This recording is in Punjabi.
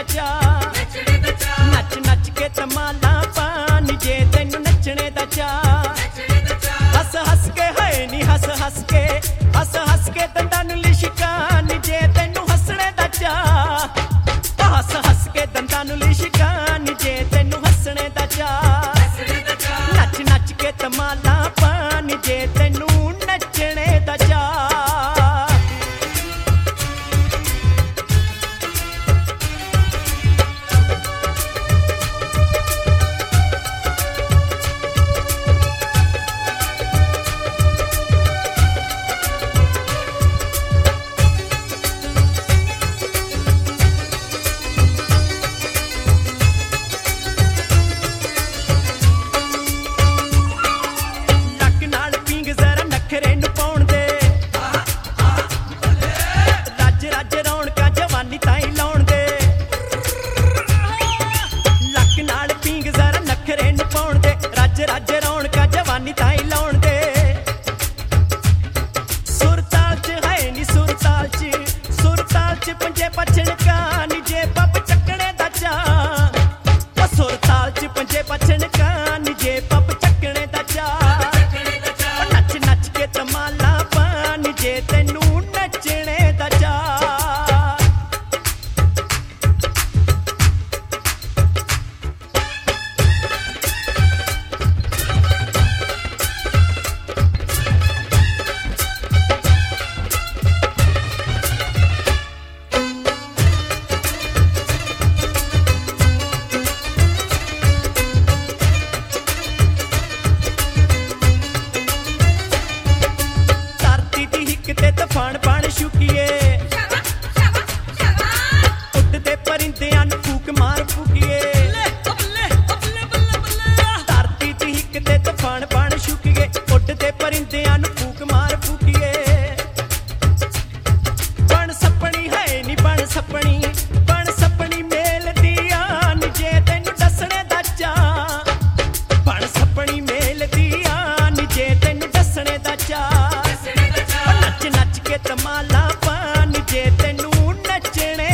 ਚਾਅ, ਨੱਚ ਨੱਚ ਕੇ ਧਮਾਲਾਂ ਪਾ ਨੀ ਜੇ ਤੈਨੂੰ ਨੱਚਣੇ ਦਾ ਚਾਅ। ਹੱਸ ਹੱਸ ਕੇ ਹੈ ਨੀ ਹੱਸ ਹੱਸ ਕੇ ਦੰਦਾਂ ਨੂੰ ਲਿਸ਼ਕਾਂ ਨੀ ਜੇ ਤੈਨੂੰ ਹੱਸਣੇ ਦਾ ਚਾਅ। ਹੱਸ ਹੱਸ ਕੇ ਦੰਦਾਂ ਨੂੰ ਲਿਸ਼ਕਾਂ ਨੀ ਜੇ ਤੈਨੂੰ ਹੱਸਣੇ ਦਾ ਚਾਅ। ਨੱਚ ਨੱਚ ਕੇ ਧਮਾਲਾਂ ਪਾ ਨੀ ਜੇ ਤੈਨੂੰ ਨੱਚਣੇ ਦਾ ਚਾਅ। ਰੱਜ ਰੌਣਕਾਂ ਜਵਾਨੀ ਤਾਈ ਲਾਉਣ ਦੇ। ਸੁਰਤਾਲ ਚ ਹੈ ਨੀ ਸੁਰਤਾਲ ਚ ਪੰਜੇ ਪਛਣਕਾਂ ਨੀ ਜੇ ਪੱਪ ਚੱਕਣੇ ਦਾ ਚਾਅ। ਸੁਰਤਾਲ ਚ ਪੰਜੇ ਪਛਣਕਾਂ ਨੀ ਜੇ ਪੱਪ ਚੱਕਣੇ ਦਾ ਚਾਅ। ਨੱਚ ਨੱਚ ਕੇ ਧਮਾਲਾਂ ਪਾ ਨੀ ਜੇ ਤੈਨੂੰ ਨੱਚਣੇ ਦਾ ਚਾਅ। ਤੇ ਤੂਫਾਨ ਬਣ ਸ਼ੁਕੀਏ, ਉੱਡਦੇ ਪਰਿੰਦਿਆਂ ਨੂੰ ਫੂਕ ਮਾਰ ਫੂਕੀਏ। ਧਰਤੀ ਦੀ ਹਿੱਕ ਤੇ ਤੂਫਾਨ ਬਣ ਸ਼ੁਕੀਏ, ਉੱਡਦੇ ਪਰਿੰਦਿਆਂ ਨੂੰ ਫੂਕ ਮਾਰ ਫੂਕੀਏ। ਬਣ ਸੱਪਣੀ ਹੈ ਨੀ ਬਣ ਸੱਪਣੀ ਮੇਲ ਦੀਆਂ ਨੀ ਜੇ ਤੈਨੂੰ ਦੱਸਣੇ ਦਾ ਚਾਅ। ਬਣ ਸੱਪਣੀ ਮੇਲ ਦੀਆਂ ਨੀ ਜੇ ਤੈਨੂੰ ਦੱਸਣੇ ਦਾ ਚਾਅ। ਨੱਚ ਨੱਚ ਕੇ ਧਮਾਲਾਂ ਪਾ ਨੀ ਜੇ ਤੈਨੂੰ ਨੱਚਣੇ